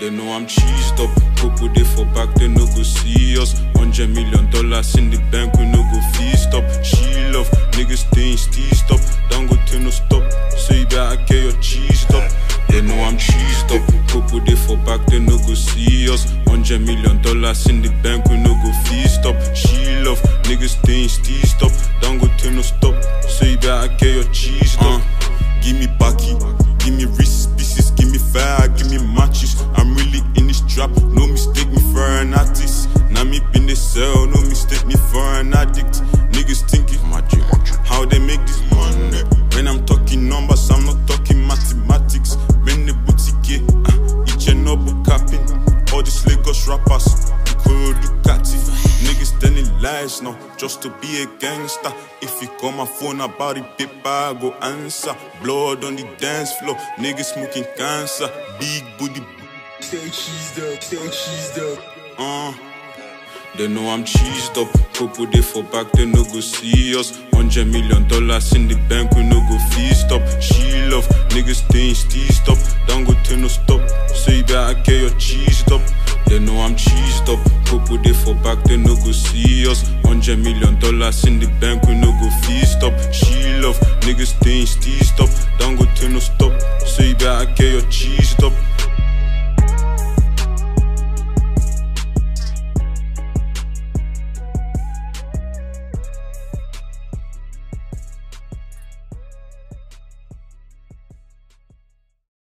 They know I'm cheesed up. Couple day for back, they no go see us. $100 million in the bank, we no go feast up. She love, niggas staying steezed up. Don't go to no stop, so you better get your cheesed up. They know I'm cheesed up. Couple day for back, they no go see us. $100 million in the bank, we no go feast up. She love, niggas staying steezed up. Don't go to no stop, so you better get your cheesed up. Give me Baki, give me Reese's Pieces, give me fire, give me matches. I'm really in this trap, no mistake me for an artist. Now me in the cell, no mistake me for an addict. Niggas thinking magic, how they make this money. When I'm talking numbers, I'm not talking mathematics. When the boutique, each and double capping. All these Lagos rappers, Ducati. Niggas telling lies now, just to be a gangster. If you call my phone about it, paper, I go answer. Blood on the dance floor, niggas smoking cancer. Big booty, stay cheesed up, stay cheesed up. They know I'm cheesed up. Couple day for back, they no go see us. $100 million in the bank, we no go feast up. She love, niggas staying steezed up. Don't go to no stop, so you better get your cheesed up. They know I'm cheesed up. Couple day for back, they no go see us. $100 million in the bank, we no go feast up. She love, niggas staying steezed up. Don't go to no stop, so you better get your cheesed up.